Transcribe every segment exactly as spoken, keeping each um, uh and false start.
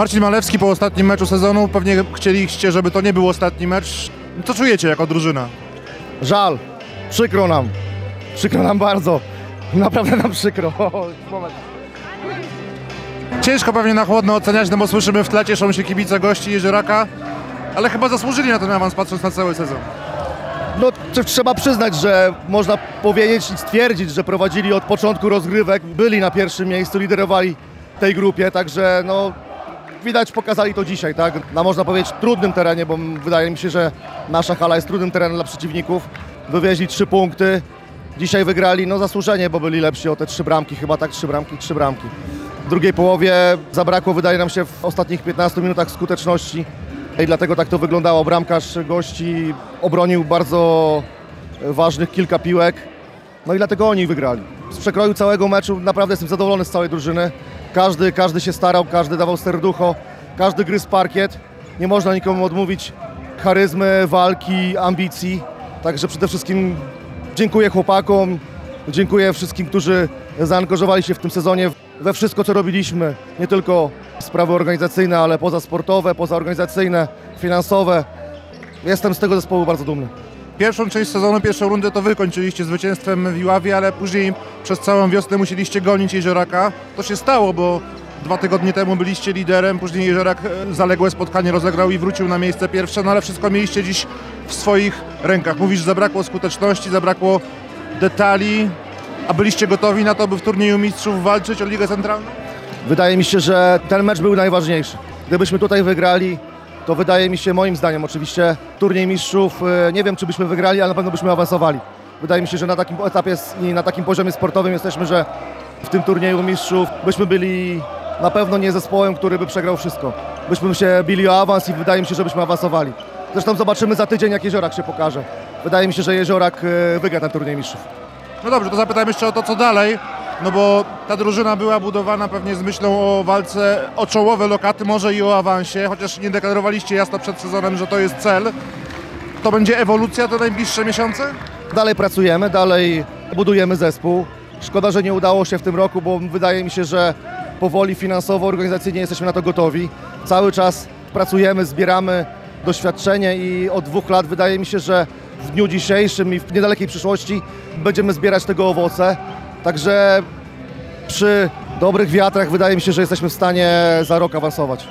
Marcin Malewski po ostatnim meczu sezonu, pewnie chcieliście, żeby to nie był ostatni mecz. Co czujecie jako drużyna? Żal, przykro nam, przykro nam bardzo, naprawdę nam przykro. Moment. Ciężko pewnie na chłodno oceniać, no bo słyszymy w tle, cieszą się kibice gości Jezioraka, ale chyba zasłużyli na ten awans, patrząc na cały sezon. No tr- trzeba przyznać, że można powiedzieć i stwierdzić, że prowadzili od początku rozgrywek, byli na pierwszym miejscu, liderowali tej grupie, także no widać, pokazali to dzisiaj, tak? Na można powiedzieć trudnym terenie, bo wydaje mi się, że nasza hala jest trudnym terenem dla przeciwników. Wywieźli trzy punkty, dzisiaj wygrali, no zasłużenie, bo byli lepsi o te trzy bramki, chyba tak trzy bramki, trzy bramki. W drugiej połowie zabrakło, wydaje nam się, w ostatnich piętnastu minutach skuteczności i dlatego tak to wyglądało. Bramkarz gości obronił bardzo ważnych kilka piłek, no i dlatego oni wygrali. Z przekroju całego meczu naprawdę jestem zadowolony z całej drużyny. Każdy, każdy się starał, każdy dawał serducho, każdy gryzł parkiet. Nie można nikomu odmówić charyzmy, walki, ambicji. Także przede wszystkim dziękuję chłopakom, dziękuję wszystkim, którzy zaangażowali się w tym sezonie we wszystko, co robiliśmy. Nie tylko sprawy organizacyjne, ale pozasportowe, pozaorganizacyjne, finansowe. Jestem z tego zespołu bardzo dumny. Pierwszą część sezonu, pierwszą rundę to wy kończyliście zwycięstwem w Iławie, ale później przez całą wiosnę musieliście gonić Jezioraka. To się stało, bo dwa tygodnie temu byliście liderem, później Jeziorak zaległe spotkanie rozegrał i wrócił na miejsce pierwsze, no ale wszystko mieliście dziś w swoich rękach. Mówisz, zabrakło skuteczności, zabrakło detali, a byliście gotowi na to, by w turnieju mistrzów walczyć o Ligę Centralną? Wydaje mi się, że ten mecz był najważniejszy. Gdybyśmy tutaj wygrali, to wydaje mi się, moim zdaniem oczywiście, turniej mistrzów, nie wiem, czy byśmy wygrali, ale na pewno byśmy awansowali. Wydaje mi się, że na takim etapie i na takim poziomie sportowym jesteśmy, że w tym turnieju mistrzów byśmy byli na pewno nie zespołem, który by przegrał wszystko. Byśmy się bili o awans i wydaje mi się, że byśmy awansowali. Zresztą zobaczymy za tydzień, jak Jeziorak się pokaże. Wydaje mi się, że Jeziorak wygra ten turniej mistrzów. No dobrze, to zapytam jeszcze o to, co dalej, no bo ta drużyna była budowana pewnie z myślą o walce o czołowe lokaty, może i o awansie, chociaż nie deklarowaliście jasno przed sezonem, że to jest cel. To będzie ewolucja te najbliższe miesiące? Dalej pracujemy, dalej budujemy zespół. Szkoda, że nie udało się w tym roku, bo wydaje mi się, że powoli finansowo, organizacyjnie jesteśmy na to gotowi. Cały czas pracujemy, zbieramy doświadczenie i od dwóch lat wydaje mi się, że w dniu dzisiejszym i w niedalekiej przyszłości będziemy zbierać tego owoce. Także przy dobrych wiatrach wydaje mi się, że jesteśmy w stanie za rok awansować.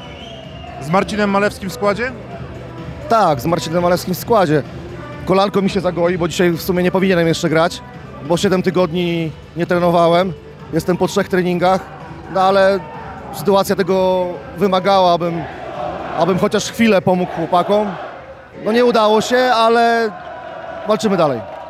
Z Marcinem Malewskim w składzie? Tak, z Marcinem Malewskim w składzie. Kolanko mi się zagoi, bo dzisiaj w sumie nie powinienem jeszcze grać, bo siedem tygodni nie trenowałem. Jestem po trzech treningach, no ale sytuacja tego wymagała, abym, abym chociaż chwilę pomógł chłopakom. No nie udało się, ale walczymy dalej.